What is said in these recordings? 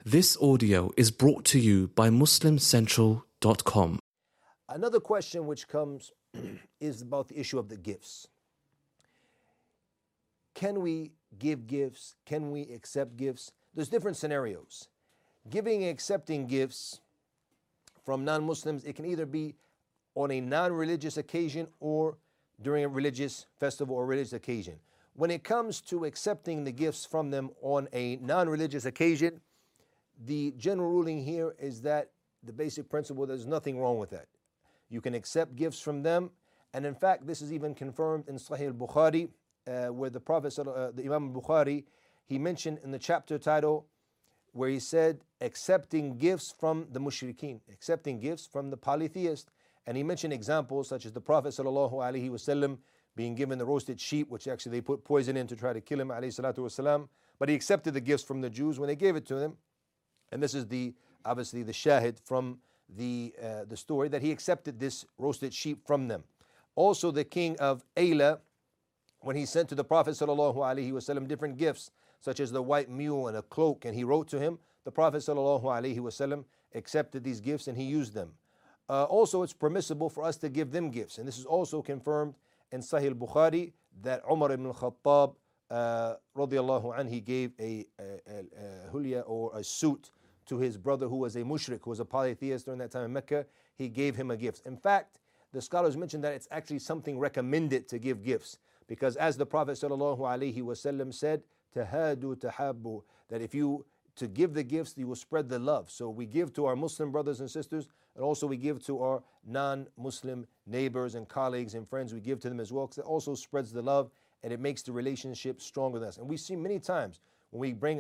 This audio is brought to you by MuslimCentral.com. Another question which comes is about the issue of the gifts. Can we give gifts? Can we accept gifts? There's different scenarios. Giving and accepting gifts from non-Muslims, it can either be on a non-religious occasion or during a religious festival or religious occasion. When it comes to accepting the gifts from them on a non-religious occasion, the general ruling here is that the basic principle, there's nothing wrong with that. You can accept gifts from them, and in fact, this is even confirmed in Sahih al-Bukhari, where the Prophet, the Imam al-Bukhari, he mentioned in the chapter title where he said, accepting gifts from the mushrikeen, accepting gifts from the polytheist. And he mentioned examples such as the Prophet ﷺ being given the roasted sheep, which actually they put poison in to try to kill him, ﷺ. But he accepted the gifts from the Jews when they gave it to him. And this is obviously the shahid from the story, that he accepted this roasted sheep from them. Also the king of Ayla, when he sent to the Prophet ﷺ different gifts, such as the white mule and a cloak, and he wrote to him, the Prophet ﷺ accepted these gifts and he used them. Also, it's permissible for us to give them gifts, and this is also confirmed in Sahih al-Bukhari that Umar ibn al-Khattab radiallahu anh, he gave a hulya or a suit to his brother who was a mushrik, who was a polytheist during that time in Mecca. He gave him a gift. In fact, the scholars mention that it's actually something recommended to give gifts, because as the Prophet ﷺ said, tahadu tahabbu, that if you to give the gifts, you will spread the love. So we give to our Muslim brothers and sisters, and also we give to our non-Muslim neighbors and colleagues and friends. We give to them as well, because it also spreads the love and it makes the relationship stronger with us. And we see many times when we bring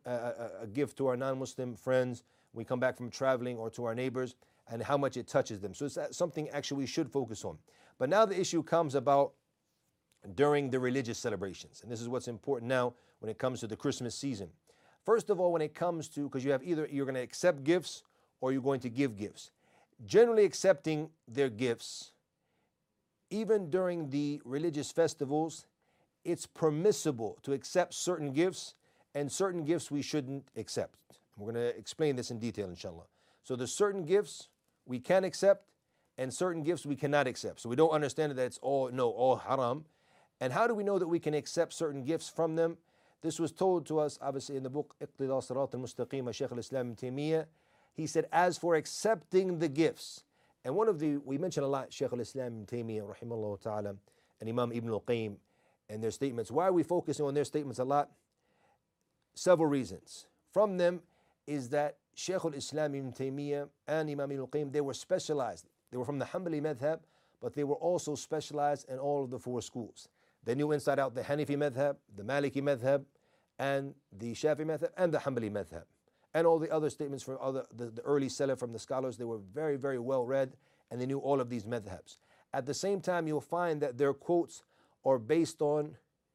a gift to our non-Muslim friends, we come back from traveling, or to our neighbors, and how much it touches them. So it's something actually we should focus on. But now the issue comes about during the religious celebrations. And this is what's important now when it comes to the Christmas season. First of all, when it comes to, because you have either you're going to accept gifts or you're going to give gifts. Generally accepting their gifts, even during the religious festivals, it's permissible to accept certain gifts, and certain gifts we shouldn't accept. We're going to explain this in detail, inshallah. So there's certain gifts we can accept, and certain gifts we cannot accept. So we don't understand that it's all haram. And how do we know that we can accept certain gifts from them? This was told to us, obviously, in the book Iqtida Sirat al-Mustaqim by Shaykh al-Islam ibn Taymiyyah. He said, as for accepting the gifts, and we mention a lot Shaykh al-Islam ibn Taymiyyah, rahimahullah ta'ala, and Imam Ibn al-Qayyim, and their statements. Why are we focusing on their statements a lot? Several reasons. From them is that Shaykh al-Islam ibn Taymiyyah and Imam Ibn al-Qayyim, they were specialized. They were from the Hanbali madhab, but they were also specialized in all of the four schools. They knew inside out the Hanafi madhab, the Maliki madhab, and the Shafi madhab, and the Hanbali madhab. And all the other statements from the early salaf from the scholars, they were very, very well read, and they knew all of these madhabs. At the same time, you'll find that their quotes are based on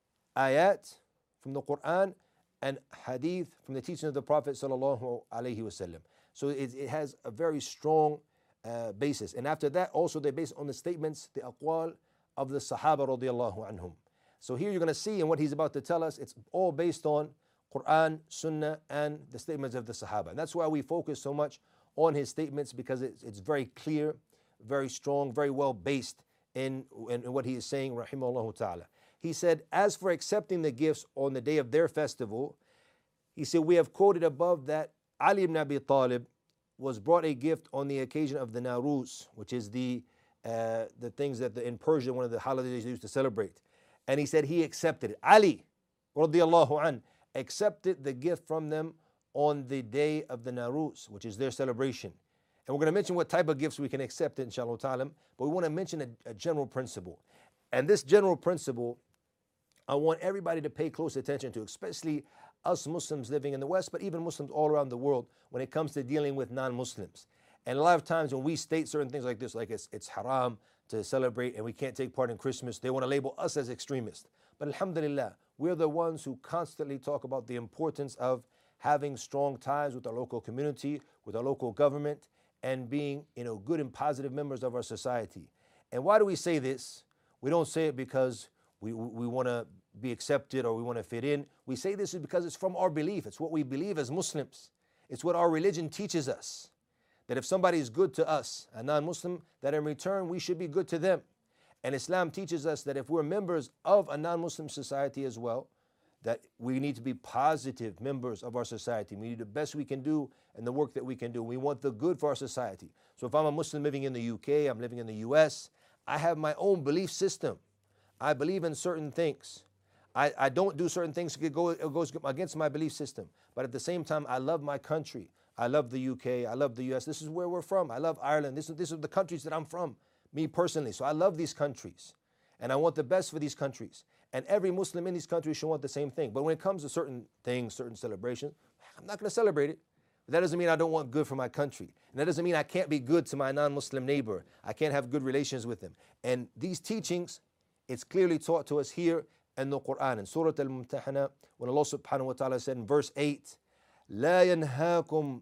ayat from the Quran and hadith from the teaching of the Prophet sallallahu alaihi wasallam. So it has a very strong basis. And after that, also they're based on the statements, the aqwal of the Sahaba radiallahu anhum. So here you're going to see, and what he's about to tell us, it's all based on Quran, Sunnah, and the statements of the Sahaba. And that's why we focus so much on his statements, because it's very clear, very strong, very well based in what he is saying, rahimahullah ta'ala. He said, as for accepting the gifts on the day of their festival, he said, we have quoted above that Ali ibn Abi Talib was brought a gift on the occasion of the Nowruz, which is the things that in Persia, one of the holidays they used to celebrate. And he said he accepted it. Ali, radiallahu an, accepted the gift from them on the day of the Nowruz, which is their celebration. And we're going to mention what type of gifts we can accept, inshallah ta'ala, but we want to mention a general principle. And this general principle, I want everybody to pay close attention to, especially us Muslims living in the West, but even Muslims all around the world when it comes to dealing with non-Muslims. And a lot of times when we state certain things like this, like it's haram to celebrate and we can't take part in Christmas, they want to label us as extremists. But alhamdulillah, we're the ones who constantly talk about the importance of having strong ties with our local community, with our local government, and being good and positive members of our society. And why do we say this? We don't say it because we want to be accepted or we want to fit in. We say this is because it's from our belief. It's what we believe as Muslims. It's what our religion teaches us. That if somebody is good to us, a non-Muslim, that in return we should be good to them. And Islam teaches us that if we're members of a non-Muslim society as well, that we need to be positive members of our society. We do the best we can do and the work that we can do. We want the good for our society. So if I'm a Muslim living in the UK, I'm living in the US, I have my own belief system. I believe in certain things. I don't do certain things that goes against my belief system. But at the same time, I love my country. I love the UK. I love the US. This is where we're from. I love Ireland. This is the countries that I'm from, me personally. So I love these countries. And I want the best for these countries. And every Muslim in these countries should want the same thing. But when it comes to certain things, certain celebrations, I'm not going to celebrate it. But that doesn't mean I don't want good for my country. And that doesn't mean I can't be good to my non-Muslim neighbor. I can't have good relations with them. And these teachings, it's clearly taught to us here in the Quran. In Surah Al-Mumtahana, when Allah subhanahu wa ta'ala said in verse 8, لا ينهاكم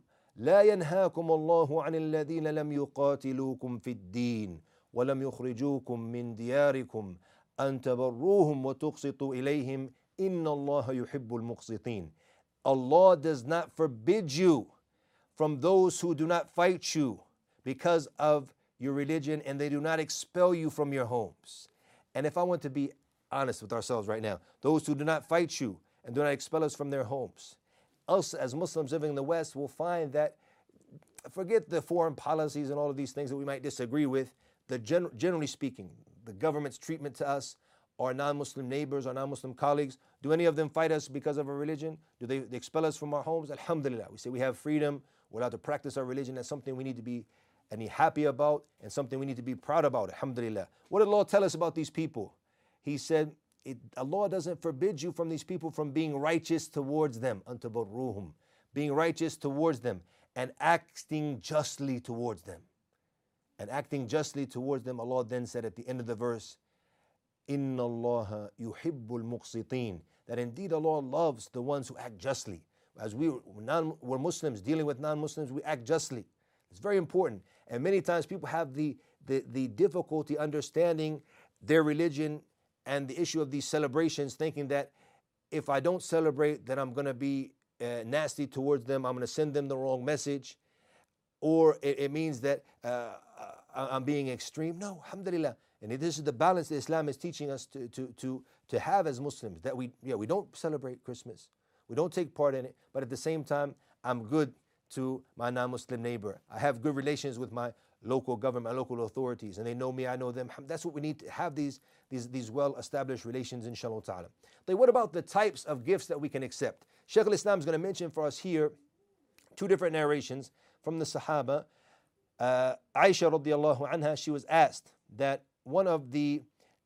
الله عن الذين لم يقاتلوكم في الدين ولم يخرجوكم من دياركم أن تبروهم وتقسطوا إليهم إن الله يحب المقسطين. Allah does not forbid you from those who do not fight you because of your religion, and they do not expel you from your homes. And if I want to be honest with ourselves right now, those who do not fight you and do not expel us from their homes, us as Muslims living in the West will find that, forget the foreign policies and all of these things that we might disagree with, generally speaking, the government's treatment to us, our non-Muslim neighbors, our non-Muslim colleagues, do any of them fight us because of our religion? Do they expel us from our homes? Alhamdulillah. We say we have freedom. We're allowed to practice our religion. That's something we need to be happy about and something we need to be proud about. Alhamdulillah. What did Allah tell us about these people? He said, Allah doesn't forbid you from these people from being righteous towards them, antabarruhum, being righteous towards them and acting justly towards them. And acting justly towards them, Allah then said at the end of the verse, Inna Allah yuhibbul muqsitin, that indeed Allah loves the ones who act justly. As we're Muslims dealing with non-Muslims, we act justly. It's very important. And many times people have the difficulty understanding their religion and the issue of these celebrations, thinking that if I don't celebrate, then I'm going to be nasty towards them, I'm going to send them the wrong message, or it means that I'm being extreme. No, alhamdulillah. And this is the balance that Islam is teaching us to have as Muslims, that we don't celebrate Christmas, we don't take part in it, but at the same time, I'm good to my non-Muslim neighbor. I have good relations with my local government, my local authorities, and they know me, I know them. That's what we need to have, these well-established relations, inshallah ta'ala. But what about the types of gifts that we can accept? Shaykh al-Islam is going to mention for us here two different narrations from the Sahaba. Aisha radiallahu anha, she was asked that one of the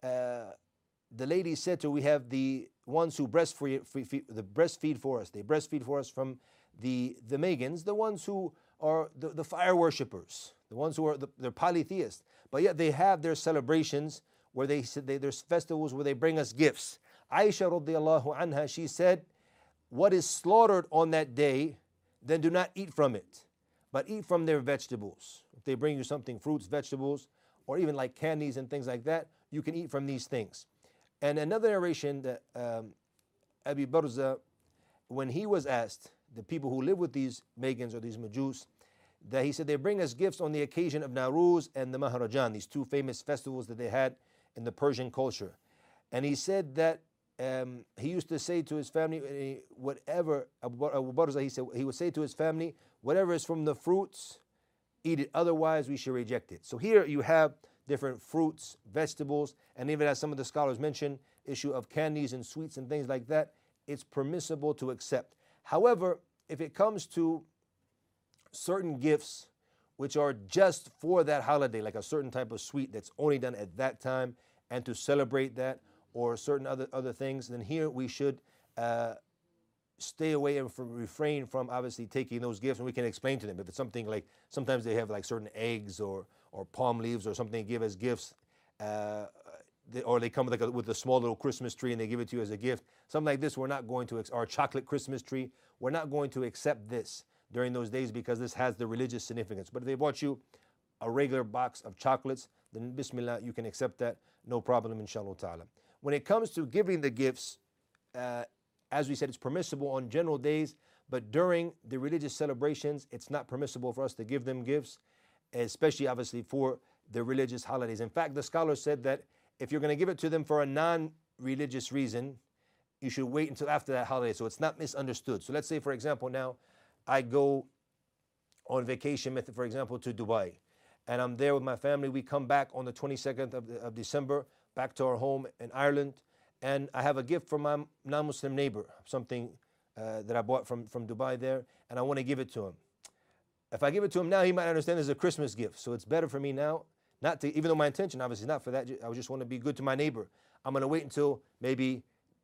ladies said to her, we have the ones who breastfeed for us. They breastfeed for us from the Megans, the ones who are the fire worshippers, the ones who are they're polytheists, but yet they have their celebrations where there's festivals where they bring us gifts. Aisha radiallahu anha, she said, what is slaughtered on that day, then do not eat from it, but eat from their vegetables. If they bring you something, fruits, vegetables, or even like candies and things like that, you can eat from these things. And another narration that Abi Barza, when he was asked, the people who live with these Megans or these Majus, that he said they bring us gifts on the occasion of Nowruz and the Maharajan, these two famous festivals that they had in the Persian culture. And he said that he used to say to his family, whatever, Abu Barza, he said, he would say to his family, whatever is from the fruits, eat it, otherwise we should reject it. So here you have different fruits, vegetables, and even as some of the scholars mentioned, issue of candies and sweets and things like that, it's permissible to accept. However, if it comes to certain gifts which are just for that holiday, like a certain type of sweet that's only done at that time and to celebrate that, or certain other things, then here we should stay away and refrain from obviously taking those gifts, and we can explain to them. If it's something like, sometimes they have like certain eggs or palm leaves or something they give as gifts, or they come with a small little Christmas tree and they give it to you as a gift. Something like this, we're not going to, or a chocolate Christmas tree, we're not going to accept this during those days because this has the religious significance. But if they bought you a regular box of chocolates, then bismillah, you can accept that, no problem, inshallah ta'ala. When it comes to giving the gifts, as we said, it's permissible on general days, But during the religious celebrations, it's not permissible for us to give them gifts, especially obviously for the religious holidays. In fact, the scholars said that if you're going to give it to them for a non-religious reason, you should wait until after that holiday so it's not misunderstood. So let's say, for example, now I go on vacation, for example, to Dubai, and I'm there with my family. We come back on the 22nd of December, back to our home in Ireland, and I have a gift for my non-Muslim neighbor, something that I bought from Dubai there, and I want to give it to him. If I give it to him now, he might understand it's a Christmas gift. So it's better for me now, not to, even though my intention obviously not for that, I just want to be good to my neighbor. I'm going to wait until maybe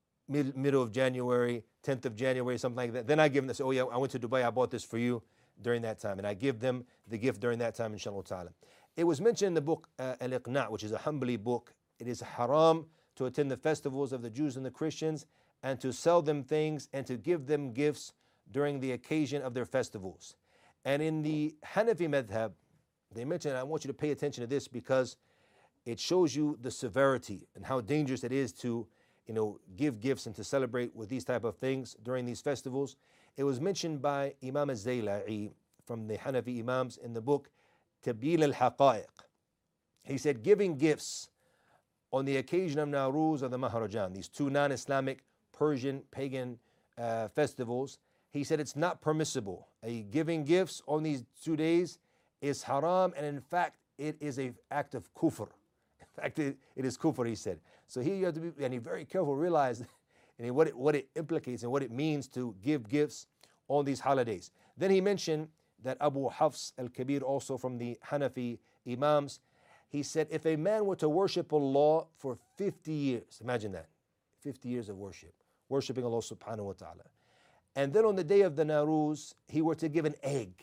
middle of January, 10th of January, something like that. Then I give them this, oh yeah, I went to Dubai, I bought this for you during that time. And I give them the gift during that time, inshallah ta'ala. It was mentioned in the book Al-Iqna', which is a Hanbali book. It is haram to attend the festivals of the Jews and the Christians and to sell them things and to give them gifts during the occasion of their festivals. And in the Hanafi madhab, they mention, I want you to pay attention to this because it shows you the severity and how dangerous it is to, give gifts and to celebrate with these type of things during these festivals. It was mentioned by Imam al-Zayla'i from the Hanafi Imams in the book Tabdil al-Haqa'iq. He said, giving gifts on the occasion of Nowruz or the Maharajan, these two non-Islamic Persian pagan festivals, he said it's not permissible. Giving gifts on these 2 days is haram, and in fact, it is an act of kufr. In fact, it is kufr, he said. So here you have to be very careful, realize what it implicates and what it means to give gifts on these holidays. Then he mentioned that Abu Hafs al-Kabir, also from the Hanafi Imams, he said, if a man were to worship Allah for 50 years, imagine that, 50 years of worshiping Allah subhanahu wa ta'ala, and then on the day of the Nowruz, he were to give an egg.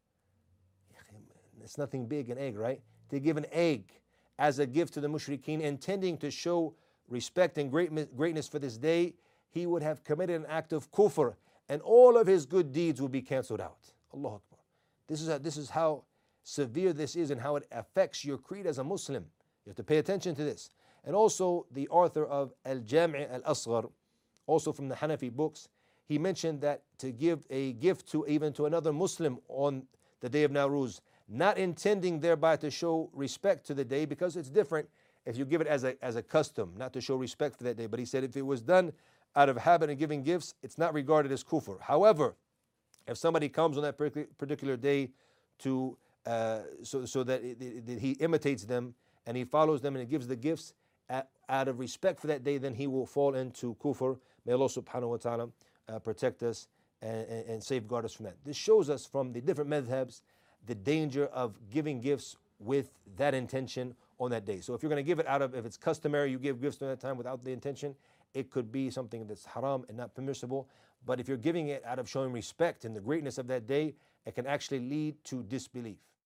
It's nothing big, an egg, right? To give an egg as a gift to the mushrikeen, intending to show respect and greatness for this day, he would have committed an act of kufr, and all of his good deeds will be cancelled out. Allahu Akbar. This is how severe this is and how it affects your creed as a Muslim. You have to pay attention to this. And also the author of Al-Jami' Al-Asghar, also from the Hanafi books, he mentioned that to give a gift to another Muslim on the day of Nowruz, not intending thereby to show respect to the day, because it's different if you give it as a custom, not to show respect for that day. But he said if it was done out of habit and giving gifts, it's not regarded as kufr. However, if somebody comes on that particular day to so that he imitates them and he follows them and he gives the gifts out of respect for that day, then he will fall into kufr. May Allah subhanahu wa ta'ala protect us and safeguard us from that. This shows us from the different madhabs the danger of giving gifts with that intention on that day. So if you're going to give it if it's customary, you give gifts during that time without the intention, it could be something that's haram and not permissible. But if you're giving it out of showing respect and the greatness of that day, it can actually lead to disbelief.